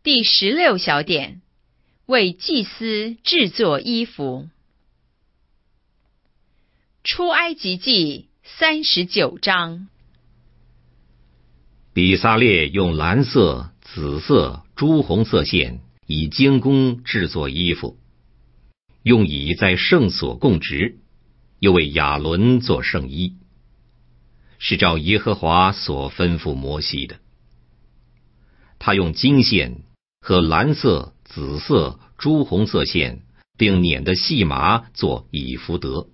第16小点，为祭司制作衣服。出埃及记39章。 比撒列用蓝色、紫色、朱红色线以精工制作衣服，用以在圣所供职，又为亚伦做圣衣，是照耶和华所吩咐摩西的。他用金线和蓝色、紫色、朱红色线并捻的细麻做以弗得。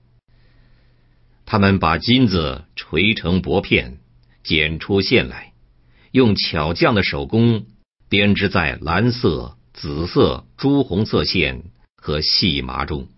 他们把金子锤成薄片，剪出线来，用巧匠的手工编织在蓝色、紫色、朱红色线和细麻中。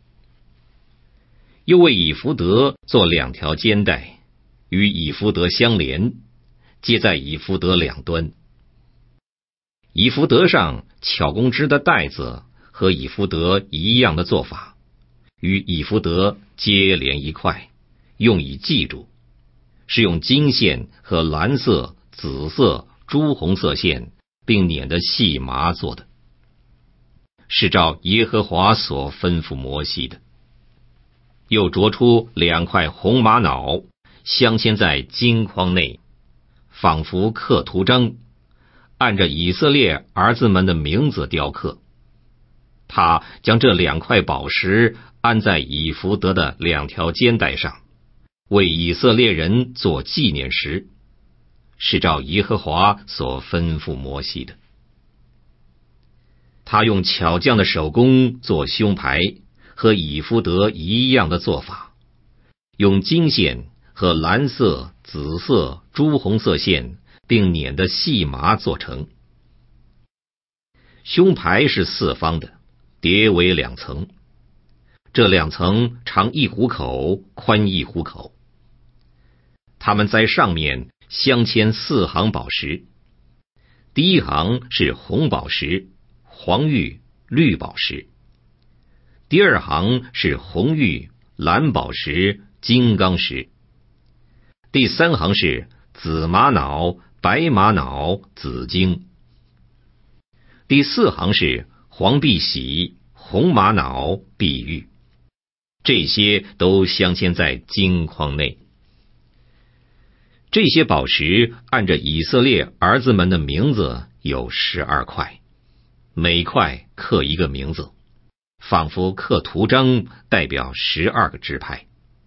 又为以弗得做2条肩带，与以弗得相连，接在以弗得两端。以弗得上巧工织的带子和以弗得一样的做法，与以弗得接连一块，用以系住，是用金线和蓝色、紫色、朱红色线并捻的细麻做的，是照耶和华所吩咐摩西的。又琢出2块红玛瑙，镶嵌在金框内，仿佛刻图章，按着以色列儿子们的名字雕刻。他将这2块宝石安在以弗得的2条肩带上，为以色列人做纪念石，是照耶和华所吩咐摩西的。他用巧匠的手工做胸牌，和以弗得一样的做法，用金线和蓝色、紫色、朱红色线并捻的细麻做成。胸牌是4方的，叠为2层，这2层长1虎口，宽1虎口。它们在上面镶嵌4行宝石，第一行是红宝石、黄玉、绿宝石，第2行是红玉、蓝宝石、金刚石，第3行是紫玛瑙、白玛瑙、紫金，第4行是黄碧玺、红玛瑙、碧玉，这些都镶嵌在金框内。这些宝石按着以色列儿子们的名字有12块，每块刻一个名字，仿佛刻图章，代表12个支派。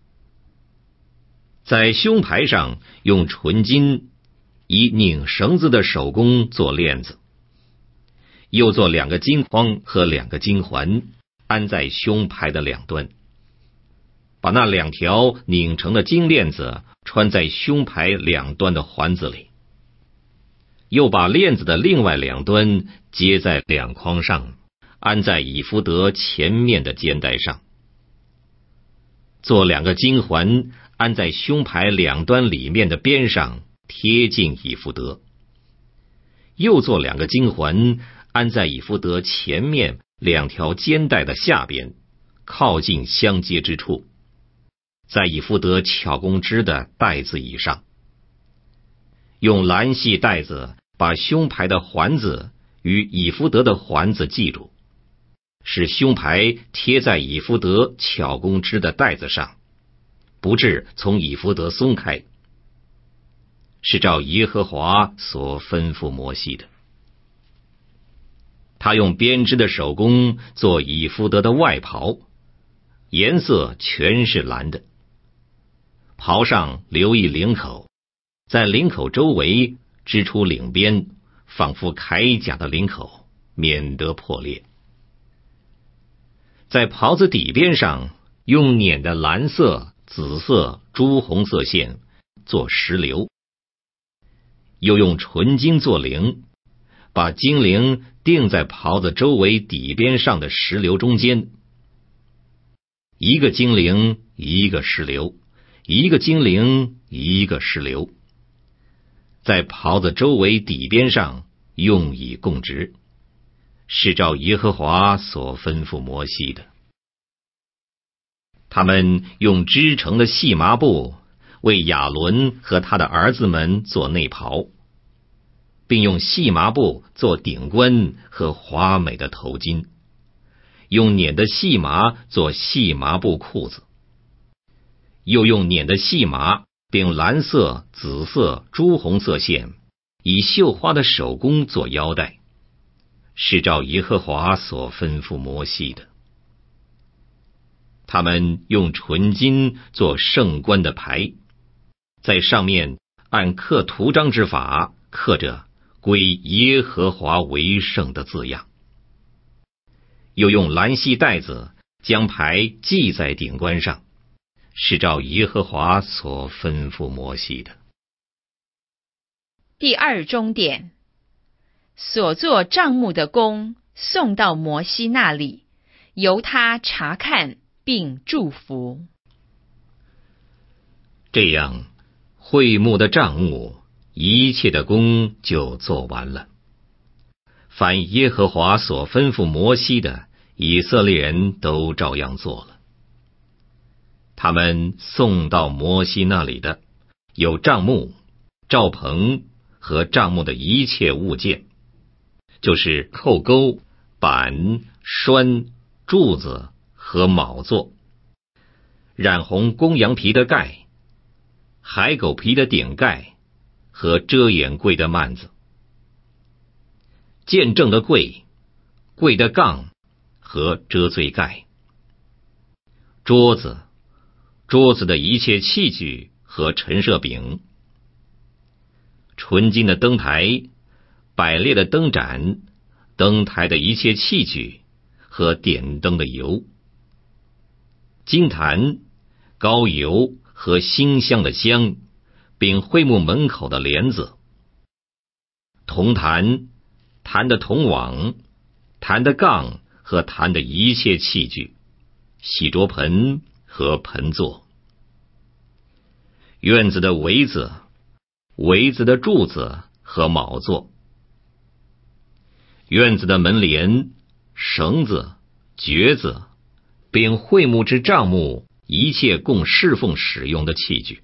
在胸牌上用纯金以拧绳子的手工做链子，又做2个金框和2个金环，安在胸牌的两端，把那2条拧成的金链子穿在胸牌两端的环子里，又把链子的另外2端接在2框上，安在以弗得前面的肩带上，做2个金环安在胸牌两端里面的边上，贴近以弗得，又做2个金环安在以弗得前面2条肩带的下边，靠近相接之处，在以弗得巧工织的带子以上，用蓝细带子把胸牌的环子与以弗得的环子系住，使胸牌贴在以弗得巧工织的带子上，不致从以弗得松开，是照耶和华所吩咐摩西的。他用编织的手工做以弗得的外袍，颜色全是蓝的，袍上留一领口，在领口周围织出领边，仿佛铠甲的领口，免得破裂。在袍子底边上用捻的蓝色、紫色、朱红色线做石榴，又用纯金做铃，把金铃钉在袍子周围底边上的石榴中间，一个金铃一个石榴，一个金铃一个石榴，在袍子周围底边上用以供职，是照耶和华所吩咐摩西的。他们用织成的细麻布为亚伦和他的儿子们做内袍， 并用细麻布做顶冠和华美的头巾，用捻的细麻做细麻布裤子，又用捻的细麻并蓝色、紫色、朱红色线，以绣花的手工做腰带，是照耶和华所吩咐摩西的。他们用纯金做圣冠的牌，在上面按刻图章之法刻着归耶和华为圣的字样，又用蓝细带子将牌系在顶冠上，是照耶和华所吩咐摩西的。 第二中点，所做帐幕的工送到摩西那里，由他查看并祝福。 这样，会幕的帐幕一切的工就做完了。凡耶和华所吩咐摩西的，以色列人都照样做了。他们送到摩西那里的有帐幕、罩棚和帐幕的一切物件，就是扣钩、板、栓、柱子和铆座，染红公羊皮的盖，海狗皮的顶盖和遮掩柜的幔子，见证的柜、柜的杠和遮罪盖，桌子、桌子的一切器具和陈设饼，纯金的灯台、摆列的灯盏、灯台的一切器具和点灯的油，金坛、膏油和馨香的香，并会幕门口的帘子，铜坛、坛的铜网、坛的杠和坛的一切器具，洗濯盆和盆座，院子的围子、围子的柱子和铆座，院子的门帘、绳子、橛子，并会幕之帐幕一切供侍奉使用的器具，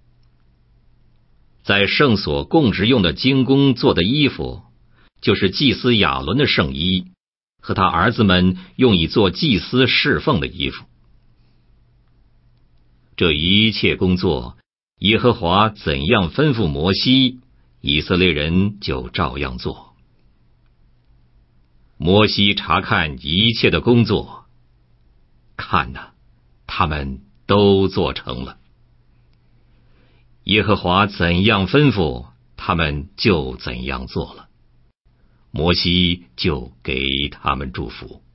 在圣所供职用的金工做的衣服，就是祭司亚伦的圣衣和他儿子们用以做祭司侍奉的衣服。这一切工作，耶和华怎样吩咐摩西，以色列人就照样做。摩西查看一切的工作，看哪，他们都做成了。耶和华怎样吩咐，他们就怎样做了。摩西就给他们祝福。